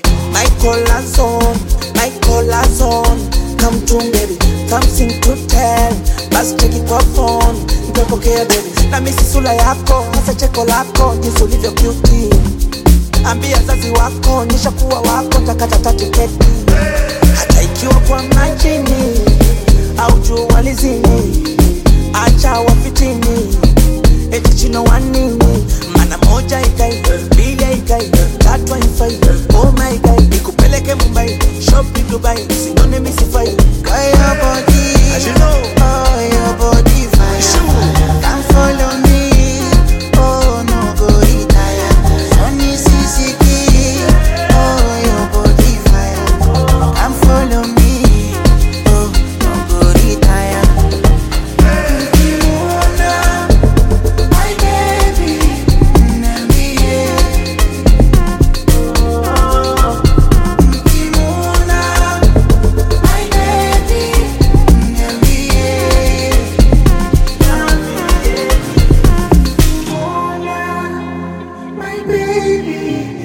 My collar zone. Come to baby, come sing to tell. Basi cheki kwa phone, nitapokea baby. Na misi sura yako, hasa cheko lako, jinsi ulivyo cute. Ambia zazi wako, nishakuwa wako, takata tiketi. Hata ikiwa kwa majini, au jua lizini, acha wafitini, eti chino wanini. Mana moja ikai, mbili ikai, tatu haifai. Oh my God, nikupeleke Mumbai, shopping Dubai, sinone misifai. Your body, as you know, oh your body fire. Come follow me, oh no go retire. Sunny Sisiki, oh your body fire. Come follow me, oh no go retire. Kimona, my baby, Nambie. Kimona, my baby, Nambie. My baby,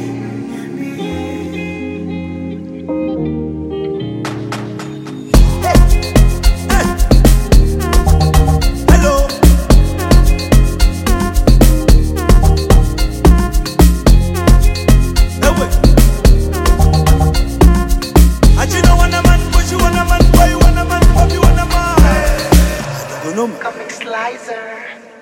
hello. Ewe. Achino wana man, Bushi wana man, boy wana man, Bobby wana man. Comic Slicer.